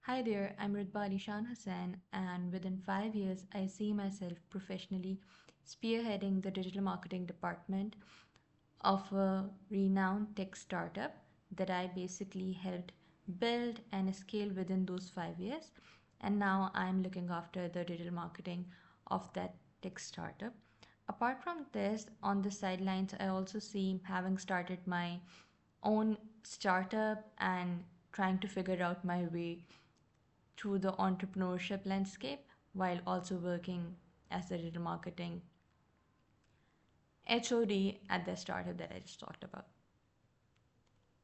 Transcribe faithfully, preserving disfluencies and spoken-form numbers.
Hi there, I'm Ritba Ali Shan Hussain, and within five years, I see myself professionally spearheading the digital marketing department of a renowned tech startup that I basically helped build and scale within those five years. And now I'm looking after the digital marketing of that tech startup. Apart from this, on the sidelines, I also see having started my own startup and trying to figure out my way through the entrepreneurship landscape while also working as a digital marketing H O D at the startup that I just talked about.